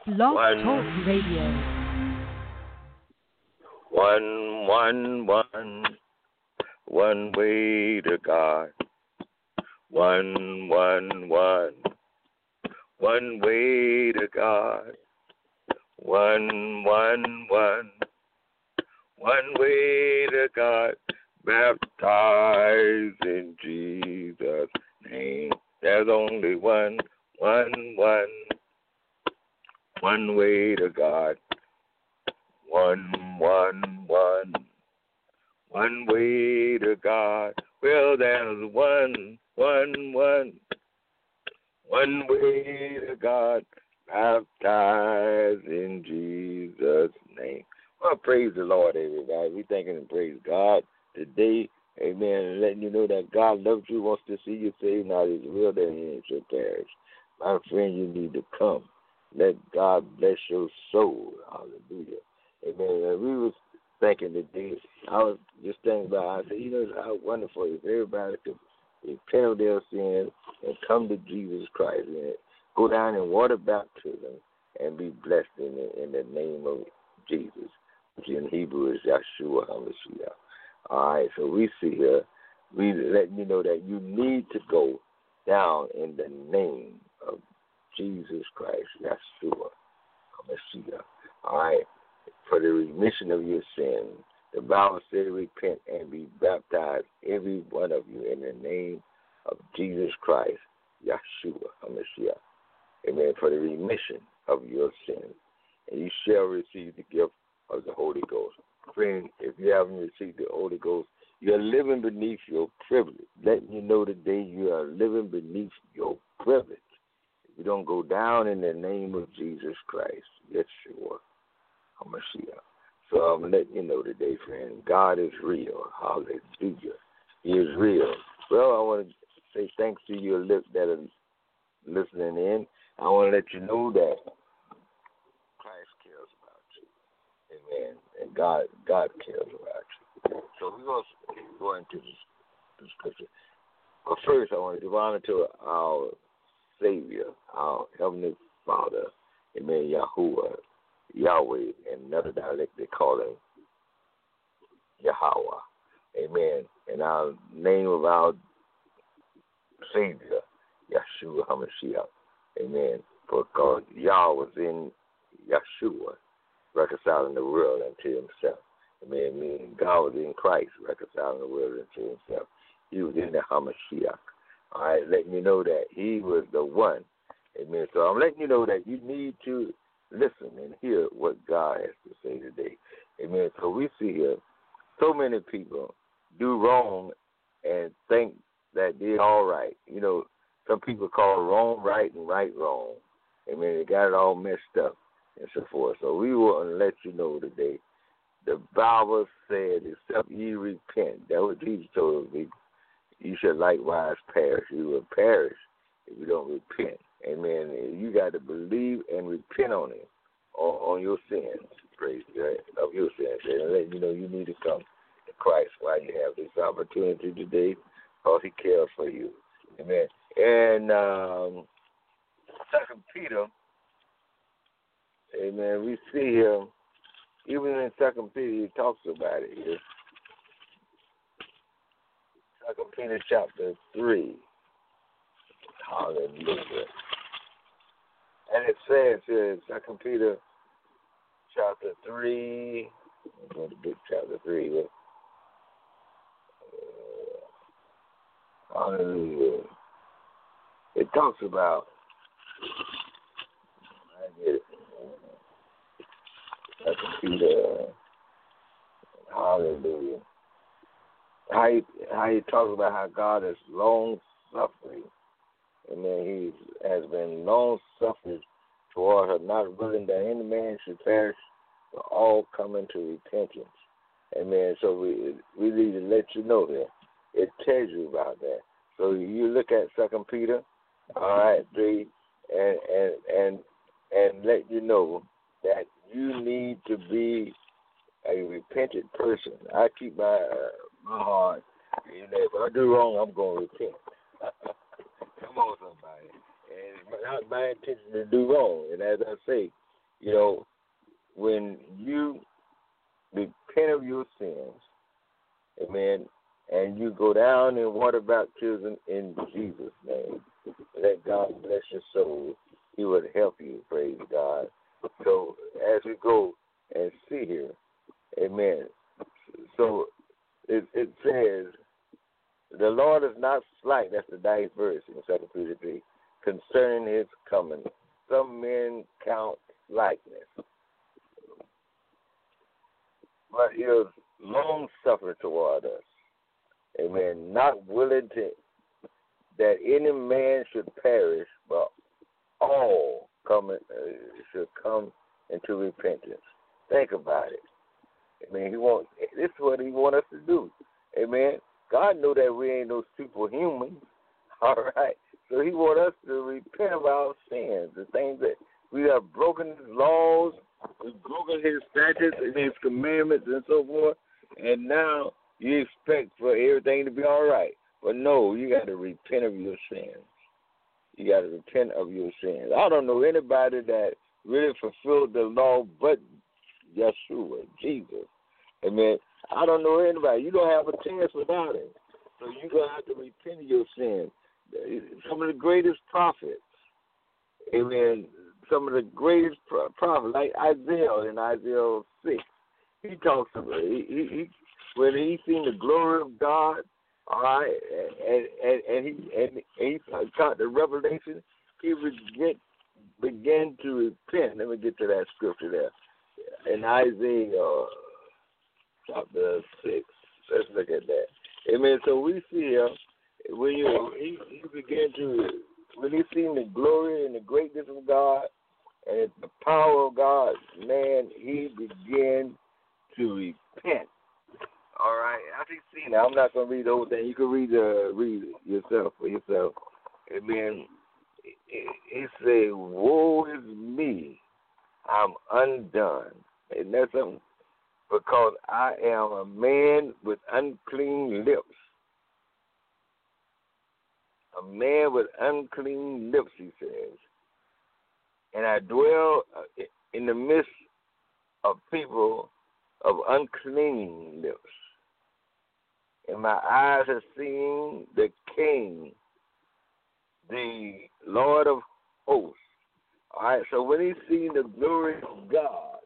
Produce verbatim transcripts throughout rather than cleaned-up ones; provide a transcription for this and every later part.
Blog One, Talk Radio. one, one, one, one way to God. One, one, one, one way to God. One, one, one, one way to God. Baptized in Jesus' name. There's only one, one, one, one way to God. One, one, one, one way to God. Well, there's one, one, one, one way to God. Baptized in Jesus' name. Well, praise the Lord, everybody. We thanking and praise God today. Amen. And letting you know that God loves you, wants to see you saved. Now His will that He ain't your perish. My friend, you need to come. Let God bless your soul. Hallelujah. Amen. And we was thinking today, I was just thinking about, I said, you know, how wonderful if everybody could repent of their sins and come to Jesus Christ and go down in water baptism and be blessed in the, in the name of Jesus, which in Hebrew is Yahshua HaMashiach. All right, so we see here, we letting you know that you need to go down in the name of Jesus Christ, Yahshua HaMashiach. All right, for the remission of your sins. The Bible says, repent and be baptized, every one of you, in the name of Jesus Christ, Yahshua HaMashiach. Amen. For the remission of your sins. And you shall receive the gift of the Holy Ghost. Friend, if you haven't received the Holy Ghost, you're living beneath your privilege. Letting you know today you are living beneath your privilege. If you don't go down in the name of Jesus Christ, Yeshua HaMashiach. So I'm letting you know today, friend, God is real. Hallelujah. He is real. Well, I want to say thanks to you that are listening in. I want to let you know that Christ cares about you. Amen. And God God cares about you. So we're going to go into the scripture. But first, I want to give honor to our Savior, our Heavenly Father, Amen, Yahuwah, Yahweh, and another dialect they call him Yahweh. Amen. And our name of our Savior, Yahshua HaMashiach. Amen. Because Yah was in Yahshua, reconciling the world unto himself. Amen. Meaning God was in Christ, reconciling the world unto himself. He was in the HaMashiach. All right, letting you know that he was the one. Amen. So I'm letting you know that you need to listen and hear what God has to say today. Amen. So we see here so many people do wrong and think that they're all right. You know, some people call wrong right and right wrong. Amen. They got it all messed up and so forth. So we want to let you know today, the Bible said, except ye repent. That was Jesus told us. You shall likewise perish. You will perish if you don't repent. Amen. You got to believe and repent on it, on, on your sins. Praise God, of your sins. And let you know you need to come to Christ while you have this opportunity today, because He cares for you. Amen. And um, Second Peter, amen, we see here, even in Second Peter, he talks about it here. Second Peter chapter three. Hallelujah. And it says here in Second Peter chapter three, I'm going to get chapter three here. Uh, hallelujah. It talks about, I get it, Second Peter, hallelujah. How he, how he talks about how God is long suffering. And then he has been long suffering toward her, not willing that any man should perish, but all come into repentance. Amen. So we we need to let you know that. It tells you about that. So you look at Second Peter, all right, three, and and and and let you know that you need to be a repentant person. I keep my uh, my heart. You know, if I do wrong, I'm going to repent. Come on, somebody. And it's not my intention to do wrong. And as I say, You know, when you repent of your sins, amen, and you go down in water baptism in Jesus' name, let God bless your soul. He would help you, praise God. So as we go and see here, amen. So it, it says, the Lord is not slack, that's the ninth verse in Second Peter three, concerning his coming. Some men count slackness, but he is long-suffering toward us. Amen. Not willing to that any man should perish, but all come, uh, should come into repentance. Think about it. I mean, he want this is what he want us to do. Amen. God know that we ain't no superhuman. All right. So he want us to repent of our sins, the things that we have broken his laws, we've broken his statutes and his commandments and so forth, and now you expect for everything to be all right. But no, you got to repent of your sins. You got to repent of your sins. I don't know anybody that really fulfilled the law but Yeshua, Jesus. Amen. I don't know anybody. You don't have a chance without him. So you're going to have to repent of your sins. Some of the greatest prophets, amen, some of the greatest prophets, like Isaiah in Isaiah six, he talks about, he, he, he when he seen the glory of God, all right, and and, and he and, and he got the revelation, he would get began to repent. Let me get to that scripture there. In Isaiah chapter six. Let's look at that. Amen. So we see here when you he, he began to when he seen the glory and the greatness of God and the power of God, man, he began to repent. All right. I think see now I'm not gonna read the whole thing. You can read uh, read it yourself for yourself. Amen. He said, woe is me, I'm undone. And that's something because I am a man with unclean lips. A man with unclean lips, he says. And I dwell in the midst of people of unclean lips. And my eyes have seen the King, the Lord of hosts. All right, so when he seen the glory of God,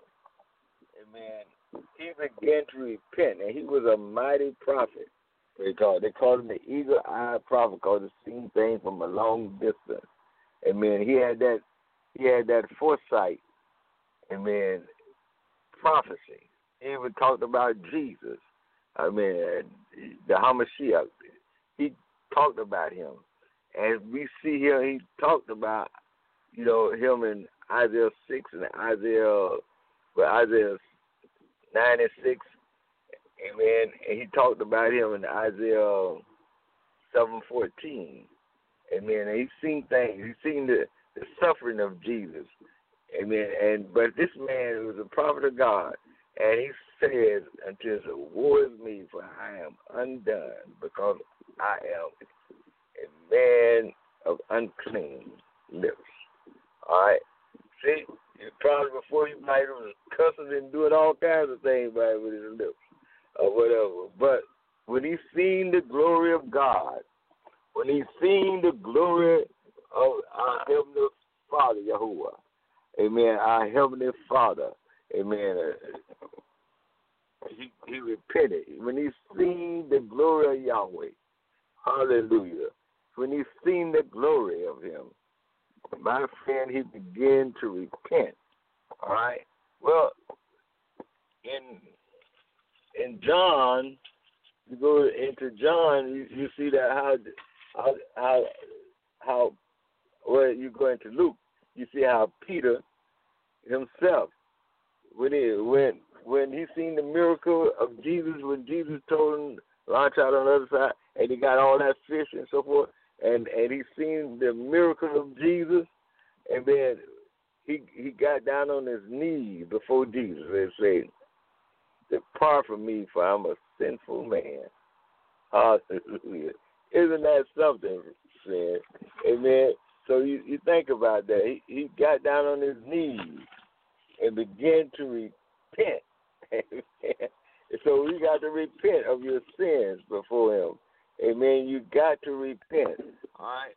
amen, he began to repent, and he was a mighty prophet. They called, they called him the eagle-eyed prophet, because he seen things from a long distance. Amen. He had that, he had that foresight. Amen. Prophecy. He even talked about Jesus. I mean, the Hamashiach. He talked about him. As we see here, he talked about, you know, him in Isaiah six and Isaiah, well, Isaiah nine and six, amen. And he talked about him in Isaiah seven fourteen, amen. And he's seen things. He's seen the, the suffering of Jesus, amen. And but this man was a prophet of God, and he says, "Until the woe is me, for I am undone, because I am a man of unclean lips." All right. See, probably before he might have cussing and doing all kinds of things by with his lips or whatever. But when he seen the glory of God, when he seen the glory of our Heavenly Father, Yahuwah, amen, our Heavenly Father, amen, uh, he, he repented. When he seen the glory of Yahweh, hallelujah, when he seen the glory of him, my friend, he began to repent. All right. Well, in in John, you go into John, you, you see that how how how how well you go into Luke, you see how Peter himself, when he when when he seen the miracle of Jesus, when Jesus told him launch out on the other side, and he got all that fish and so forth. And and he seen the miracle of Jesus, and then he he got down on his knees before Jesus and said, "Depart from me, for I'm a sinful man." Hallelujah! Isn't that something, friend? Amen. So you, you think about that. He he got down on his knees, and begin to repent. So we got to repent of your sins before him. Amen. You got to repent. All right.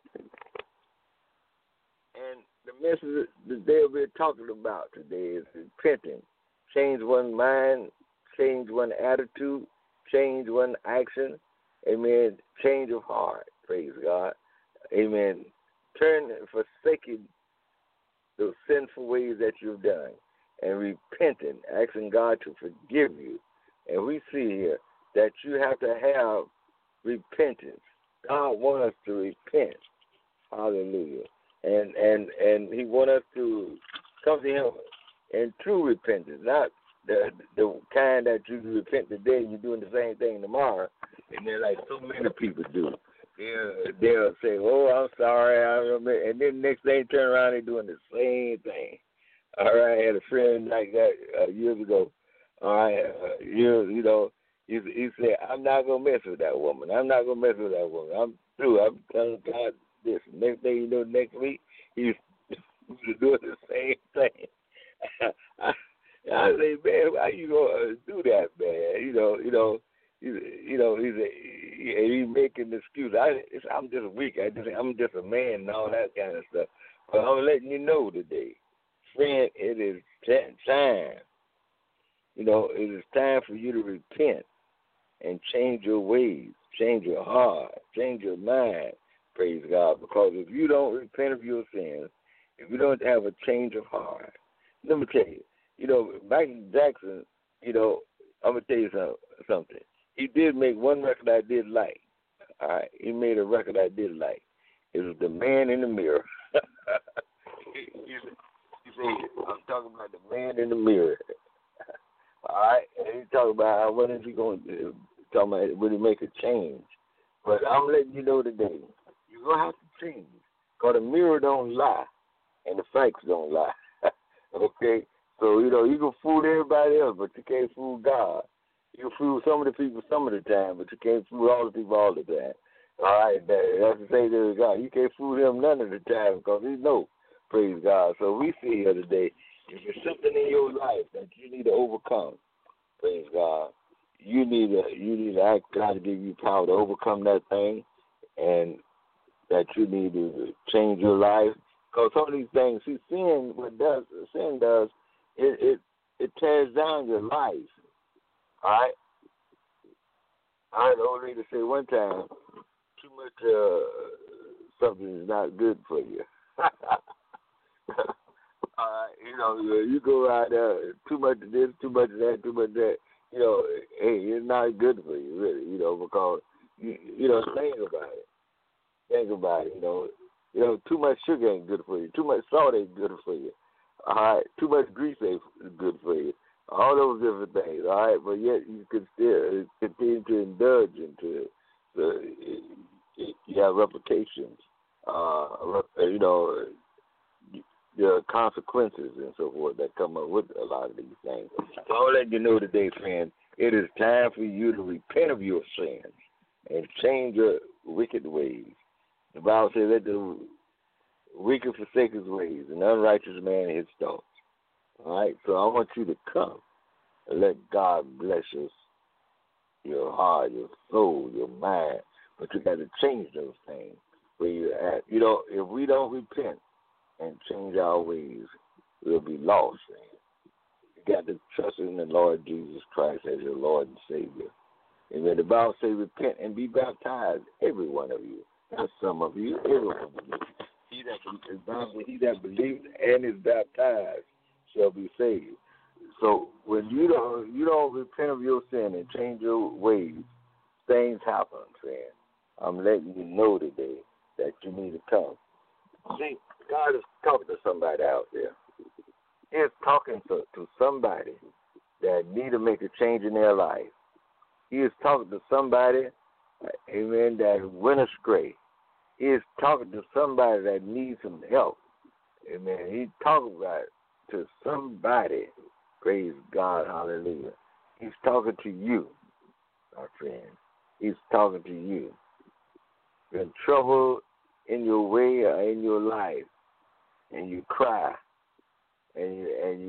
And the message that they'll be talking about today is repenting. Change one mind, change one attitude, change one action. Amen. Change of heart. Praise God. Amen. Turn and forsaking those sinful ways that you've done and repenting, asking God to forgive you. And we see here that you have to have repentance. God wants us to repent. Hallelujah. And and and he wants us to come to him in true repentance, not the the kind that you repent today and you're doing the same thing tomorrow. And then like so many people do. They'll, they'll say, oh, I'm sorry. I remember. And then the next day turn around, they're doing the same thing. All right, I had a friend like that uh, years ago. All right, uh, you, you know, he, he said, I'm not going to mess with that woman. I'm not going to mess with that woman. I'm through. I'm telling God this. Next thing you know, next week, he's doing the same thing. I, I say, man, why you going to do that, man? You know, you know, you, you know, he's a, he, he's making the excuse. I, it's, I'm just weak. I just, I'm just a man and all that kind of stuff. But I'm letting you know today, friend, it is time. You know, it is time for you to repent and change your ways, change your heart, change your mind, praise God. Because if you don't repent of your sins, if you don't have a change of heart, let me tell you, you know, Michael Jackson, you know, I'm going to tell you something. He did make one record I did like. All right, he made a record I did like. It was The Man in the Mirror. he, he, he said, I'm talking about The Man in the Mirror. All right, and he talking about how when is he going to talking about will he make a change? But I'm letting you know today, you're gonna have to change, cause the mirror don't lie, and the facts don't lie. Okay, so you know you can fool everybody else, but you can't fool God. You can fool some of the people some of the time, but you can't fool all the people all the time. All right, that, that's the same thing with God. You can't fool him none of the time because he knows. Praise God. So we see here today. If there's something in your life that you need to overcome, praise God, you need to you need to ask God to give you power to overcome that thing, and that you need to change your life. Because some of these things, see, sin what does sin does, it it it tears down your life. All right. I heard the old lady say one time, too much uh, something is not good for you. Uh, you know, you go out there, too much of this, too much of that, too much of that. You know, hey, it's not good for you, really. You know, because you, you know, think about it. Think about it. You know, you know, too much sugar ain't good for you. Too much salt ain't good for you. All right, too much grease ain't good for you. All those different things. All right, but yet you can still continue to indulge into it. So it, it, you have replications. Uh, you know. There are consequences and so forth that come up with a lot of these things. So I'll let you know today, friends, it is time for you to repent of your sins and change your wicked ways. The Bible says, let the wicked forsake his ways, and the unrighteous man his thoughts. All right? So I want you to come and let God bless your, your heart, your soul, your mind. But you got to change those things where you're at. You know, if we don't repent and change our ways, we'll be lost. You got to trust in the Lord Jesus Christ as your Lord and Savior. And when the Bible says repent and be baptized, every one of you, not some of you, every one of you. He that, he that believes and is baptized shall be saved. So when you don't you don't repent of your sin and change your ways, things happen, friend. I'm letting you know today that you need to come. See, God is talking to somebody out there. He is talking to, to somebody that need to make a change in their life. He is talking to somebody, amen, that went astray. He is talking to somebody that needs some help. Amen. He's talking about to somebody. Praise God. Hallelujah. He's talking to you, my friend. He's talking to you. You're in trouble in your way or in your life, and you cry, and you and you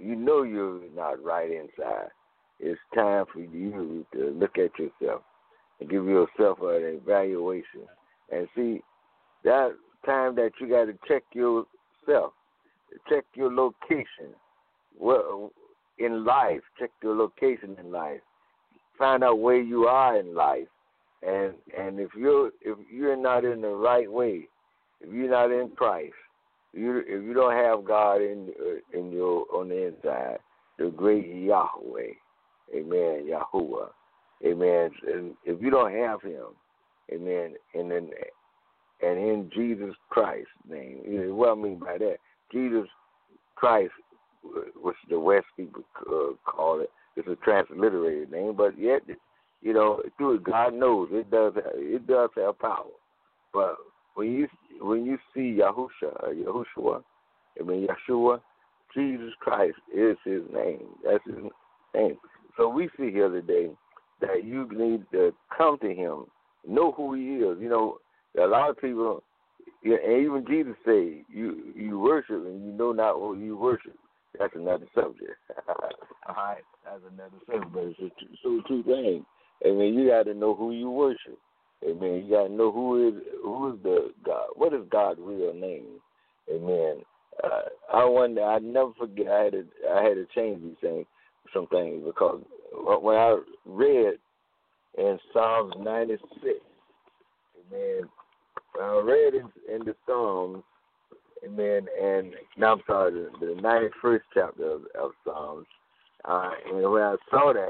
you know you're not right inside, it's time for you to look at yourself and give yourself an evaluation and see that time that you got to check yourself, check your location. Well, in life, check your location in life. Find out where you are in life, and and if you're if you're not in the right way, if you're not in Christ, you if you don't have God in in your on the inside, the great Yahweh, Amen, Yahuwah, Amen. And if you don't have Him, Amen, and then and in Jesus Christ's name, what I mean by that, Jesus Christ, which the West people uh, call it. It's a transliterated name, but yet, you know, through it, God knows it does. It does have power. But when you when you see Yahusha, Yahushua, I mean Yeshua, Jesus Christ is His name. That's His name. So we see here today that you need to come to Him, know who He is. You know, a lot of people, and even Jesus said, "You you worship and you know not who you worship." That's another subject. All right, that's another subject, but it's a so true thing. I mean, you got to know who you worship. Amen. You got to know who is who is the God. What is God's real name? Amen. Uh, I wonder. I never forget. I had to I had to change these things, some things, because when I read in Psalms ninety-six, amen. When I read in, in the Psalms. Amen. And now I'm sorry, the, the ninety-first chapter of, of Psalms. Uh, and when I saw that,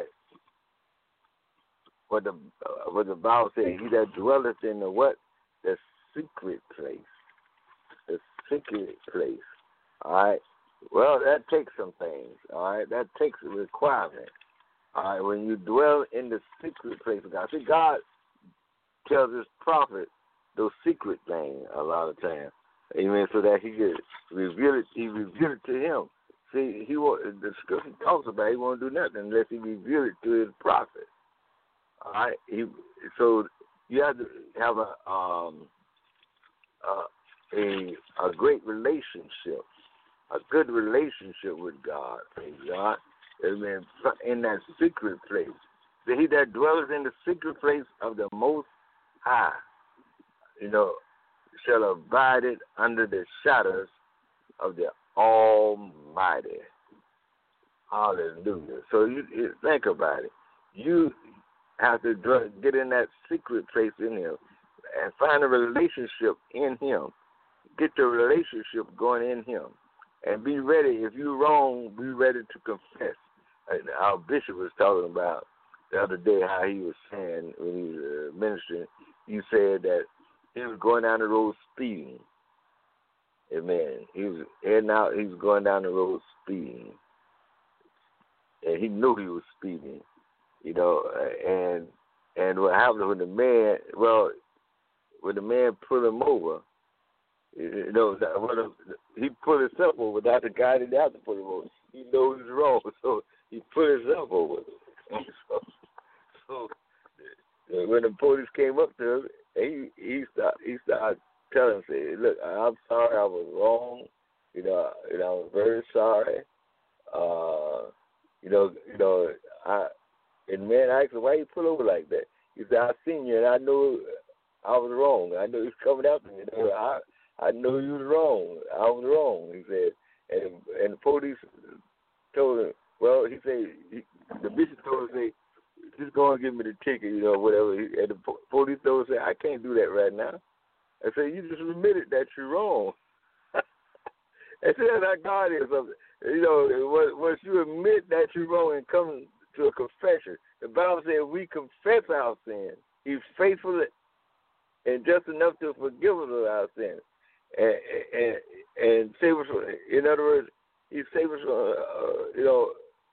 what the uh, what the Bible says, he that dwelleth in the what? The secret place. The secret place. All right. Well, that takes some things. All right. That takes a requirement. All right. When you dwell in the secret place of God, see, God tells His prophet those secret things a lot of times. Amen. So that He could reveal it. He revealed it to him. See, he won't, the scripture talks about He won't do nothing unless He reveal it to His prophet. All right. He, so you have to have a um a a, a great relationship, a good relationship with God. Praise God. Amen. In that secret place, He that dwelleth in the secret place of the Most High, you know, shall abide it under the shadows of the Almighty. Hallelujah. So you, you think about it. You have to get in that secret place in Him and find a relationship in Him. Get the relationship going in Him. And be ready. If you're wrong, be ready to confess. And our bishop was talking about the other day how he was saying when he was uh, ministering, you said that he was going down the road speeding. Amen. He was heading out. He was going down the road speeding, and he knew he was speeding. You know, and and what happened when the man? Well, when the man pulled him over, you know, when he pulled himself over. Not the guy that had to pull him over. He knows he's wrong, so he pulled himself over. so, so when the police came up to him, he he started he started telling him, say, "Look, I'm sorry, I was wrong. You know, you know, I'm very sorry. Uh, you know, you know, I." And the man asked him, "Why you pull over like that?" He said, "I seen you, and I know I was wrong. I know he was coming after me. You know, I I know you was wrong. I was wrong." He said, and and the police told him, well, he said he, the bishop told him, say, just go and give me the ticket, you know, whatever. And the police told him, say, I can't do that right now. I said, you just admitted that you're wrong. I said, that's how God is. You know, once you admit that you're wrong and come to a confession, the Bible says we confess our sins. He's faithful and just enough to forgive us of our sins. And, and, and save us from, in other words, he saves us from, uh, you know,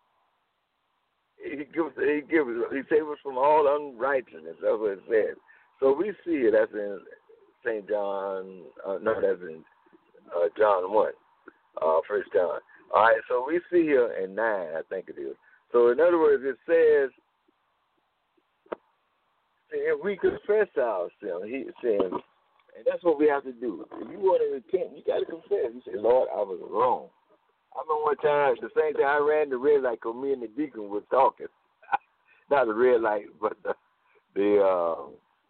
he gives, he gives, he saves us from all unrighteousness. That's what it says. So we see it. That's in Saint John. Uh, no, that's in uh, John one, uh, First John. All right. So we see here in nine, I think it is. So in other words, it says, if we confess our sin, he says, and that's what we have to do. If you want to repent, you got to confess. You say, Lord, I was wrong. I remember one time, the same thing, I ran the red light because me and the deacon was talking. Not the red light, but the, the uh,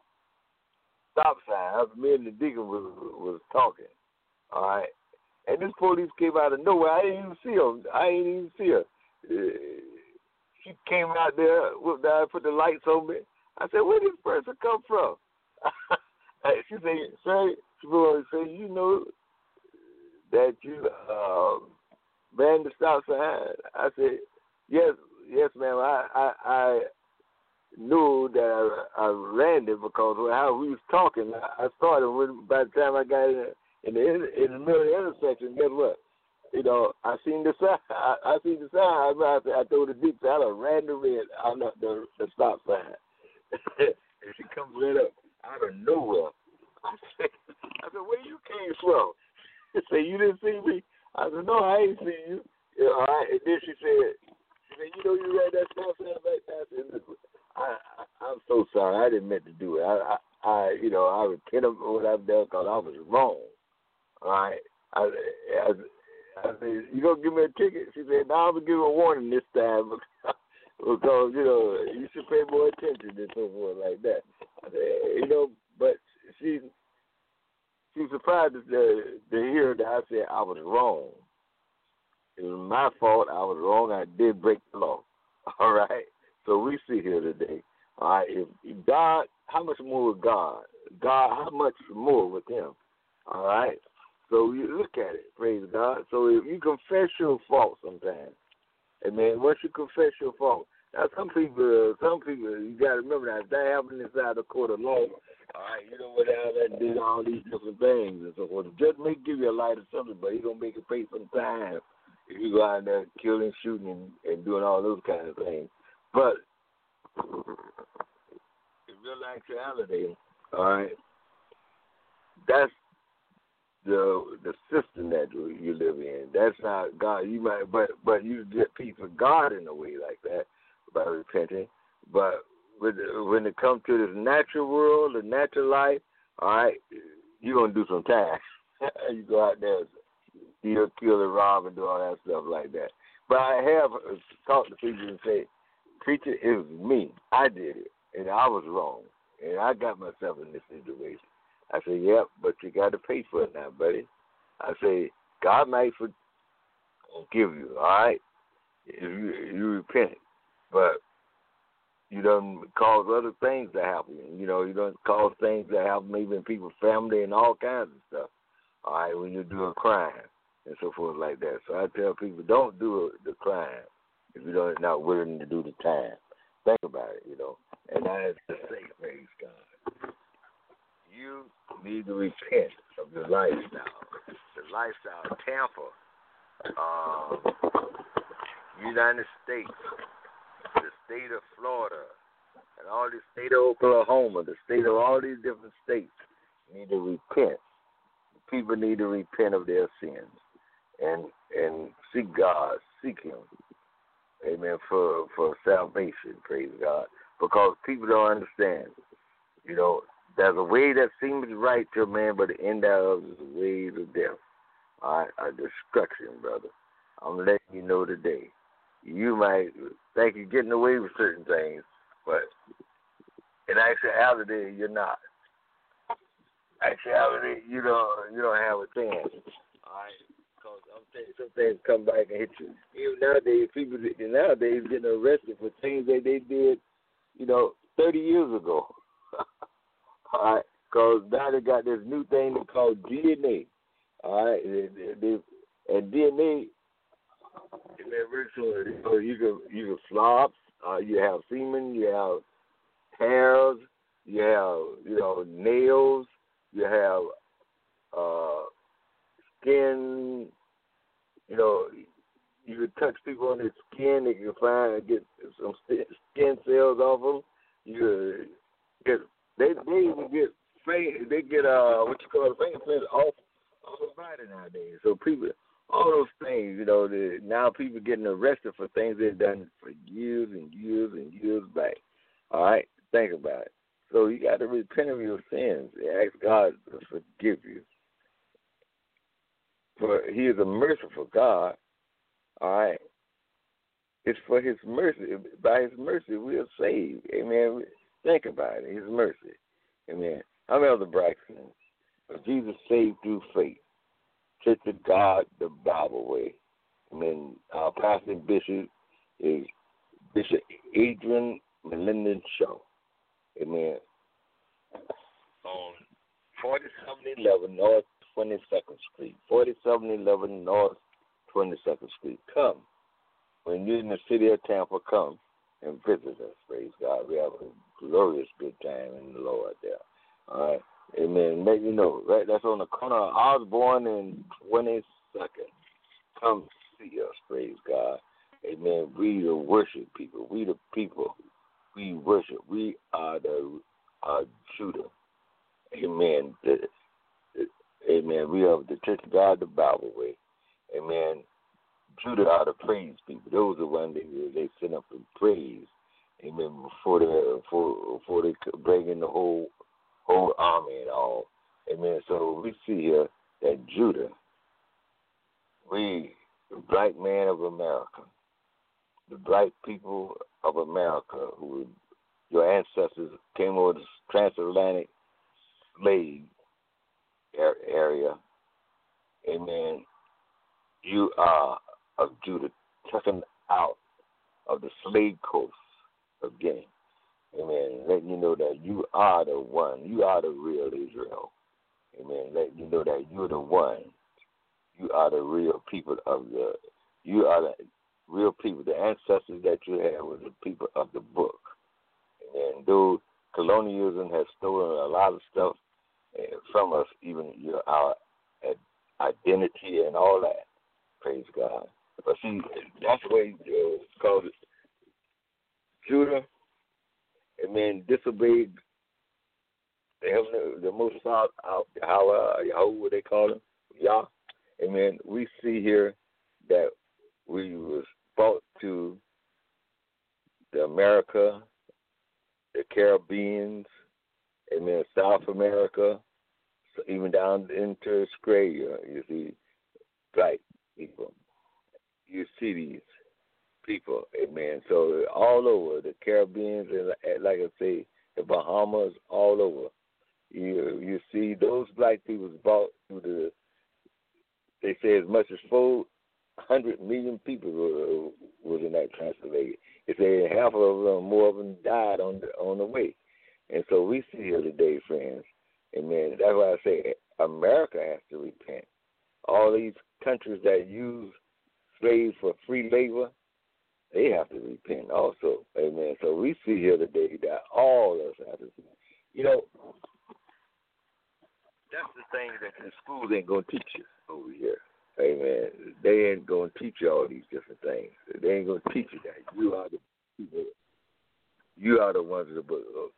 stop sign. Me and the deacon was was talking. All right. And this police came out of nowhere. I didn't even see her. I didn't even see her. Uh, she came out there, whooped down, put the lights on me. I said, where did this person come from? She said, sir, she said, you know that you uh, ran the stop sign? I said, yes, yes, ma'am. I, I, I knew that I, I ran it because of how we was talking. I, I started when, by the time I got in, in the in the middle of the intersection. Guess what? You know, I seen the sign. I, I seen the sign. I, I, I told the deep I done ran the red on the, the, the stop sign. And she comes right up out of nowhere. I said, I said, where you came from? She said, you didn't see me? I said, no, I ain't see you. Yeah, all right. And then she said, she said, you know, you ran that stop sign back there. I said, I, I, I'm so sorry. I didn't meant to do it. I, I, I you know, I repent of what I've done because I was wrong. All right. I, I, I said, you gonna give me a ticket? She said, no, I'm gonna give you a warning this time because you know you should pay more attention and so forth like that. I said, you know, but she she was surprised to, to hear that I said I was wrong. It was my fault. I was wrong. I did break the law. All right. So we see here today. All right. If God, how much more with God? God, how much more with Him? All right. So you look at it, praise God. So if you confess your fault sometimes, amen, once you confess your fault, now some people, some people, you got to remember that if that happened inside the court of law, all right, you know what that did all these different things and so forth. The judge may give you a light or something, but he's going to make you pay some time if you go out there killing, shooting, and, and doing all those kind of things. But in real actuality, all right, that's the the system that you live in. That's not God. You might, but but you get peace with God in a way like that by repenting. But with, when it comes to this natural world, the natural life, all right, you're gonna do some time. You go out there, steal, kill, and rob, and do all that stuff like that. But I have talked to people and say, preacher, it was me. I did it, and I was wrong, and I got myself in this situation. I say, yep, but you got to pay for it now, buddy. I say, God might forgive you, all right, if you, you repent. But you don't cause other things to happen. You know, you don't cause things to happen maybe in people's family and all kinds of stuff, all right, when you do a crime and so forth like that. So I tell people, don't do the crime if you don't not willing to do the time. Think about it, you know. And I have to say, praise God. You need to repent of the lifestyle. The lifestyle, Tampa, um, United States, the state of Florida, and all the state of Oklahoma, the state of all these different states need to repent. People need to repent of their sins and and seek God, seek Him, amen, for, for salvation, praise God, because people don't understand, you know, there's a way that seems right to a man, but the end thereof is the ways of death. All right, a destruction, brother. I'm letting you know today. You might think you're getting away with certain things, but in actuality, you're not. Actuality, you don't, you don't have a chance. All right, because I'm telling you, some things come back and hit you. Even nowadays, people nowadays getting arrested for things that they did, you know, thirty years ago. All right, because now they got this new thing they call D N A. All right, they, they, and D N A, it works on, so you can you can swab, uh, you have semen, you have hairs, you have you know nails, you have uh, skin. You know, you can touch people on their skin. They can find get some skin cells off them. You get They they even get they get uh what you call fingerprints off off the body nowadays. So people, all those things, you know, the, now people getting arrested for things they've done for years and years and years back. All right, think about it. So you got to repent of your sins and ask God to forgive you. For He is a merciful God, It's for his mercy. By his mercy, we are saved. Amen. Think about it. His mercy. Amen. I'm Elder Braxton. Jesus saved through faith. Church of God, the Bible way. Amen. Our pastor and bishop is Bishop Adrian Melinda Shaw. Amen. On forty-seven eleven North twenty-second Street. forty-seven eleven North twenty-second Street. Come. When you're in the city of Tampa, come and visit us. Praise God. We have a glorious good time in the Lord there. All right. Amen. Let you know, right? That's on the corner of Osborne and twenty-second. Come see us. Praise God. Amen. We the worship people. We the people. We worship. We are the uh, Judah. Amen. The, the, amen. We are the Church of God, the Bible way. Amen. Judah are the praise people. Those are the ones they, they send up and praise. Amen. Before they before, before they bring in the whole whole army and all. Amen. So we see here that Judah, we, the black man of America, the black people of America, who your ancestors came over the transatlantic slave area. Amen. You are of Judah, taken out of the slave coast of Guinea. Amen. Letting you know that you are the one. You are the real Israel. Amen. Letting you know that you're the one. You are the real people of the, you are the real people. The ancestors that you had were the people of the book. Amen. Though colonialism has stolen a lot of stuff from us, even your, our identity and all that. Praise God. But see, that's the way uh, it's called it. Judah, amen, disobeyed the heavenly, the most out, out, how, uh, Yahweh, they call him, Yah. Amen. We see here that we was brought to the America, the Caribbeans, amen, South America, so even down into Australia, you see, black people. You see these people, amen. So all over the Caribbean, and like I say, the Bahamas, all over. You you see those black people brought through the. They say as much as four hundred million people were, was in that translated. They say half of them, more of them died on the on the way, and so we see here today, friends, amen. That's why I say America has to repent. All these countries that use slaves for free labor, they have to repent also. Amen. So we see here today that all of us have to, you know, that's the thing that the schools ain't going to teach you over here. Amen. They ain't going to teach you all these different things. They ain't going to teach you that. You are the people. You are the ones that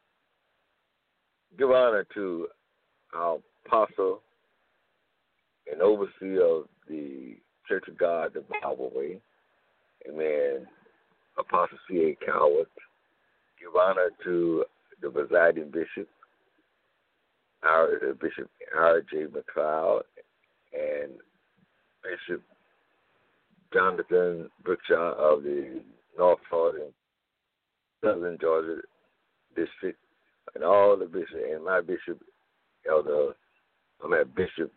give honor to our apostle and overseer of the Church of God, the Bible way. Amen. Apostle C A Coward. Give honor to the presiding bishop, our uh, Bishop R J McLeod, and Bishop Jonathan Brookshire of the North Florida and Southern Georgia district, and all the bishops, and my bishop, Elder, I'm at Bishop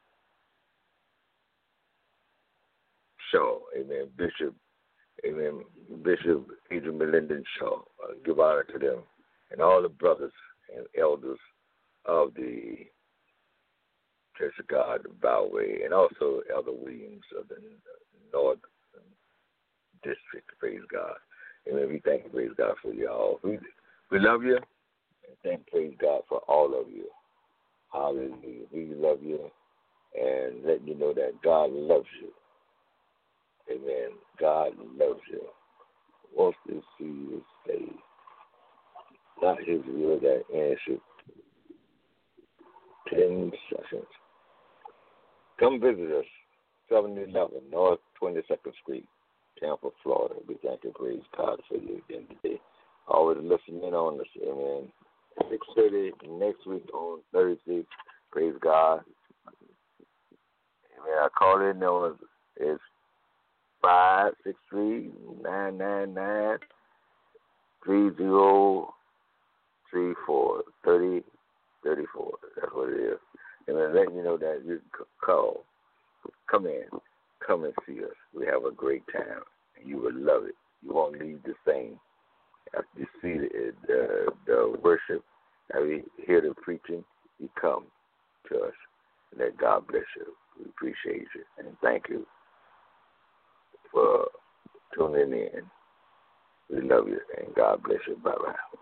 Shaw, amen, Bishop, amen, Bishop Adrian Melinda Shaw. Uh, give honor to them, and all the brothers and elders of the Church of God, the Byway, and also Elder Williams of the North District. Praise God. Amen. We thank and praise God for you all. We, we love you, and thank praise God for all of you. Hallelujah. We love you, and let you know that God loves you. Amen. God loves you. Wants to see you saved. Not his will that any should. Ten seconds. Come visit us, seven eleven North twenty-second Street, Tampa, Florida. We thank and praise God for you again today. Always listening on us, amen. six thirty next week on Thursday. Praise God. Amen. I call it known as five. five six three, nine nine nine, three zero three four, thirty thirty four. That's what it is. And then letting you know that you can call. Come in. Come and see us. We have a great time. And you will love it. You won't leave the same. After you see the, the, the worship, and we hear the preaching, you come to us. And that God bless you. We appreciate you. And thank you for tuning in. We love you. And God bless you. Bye-bye.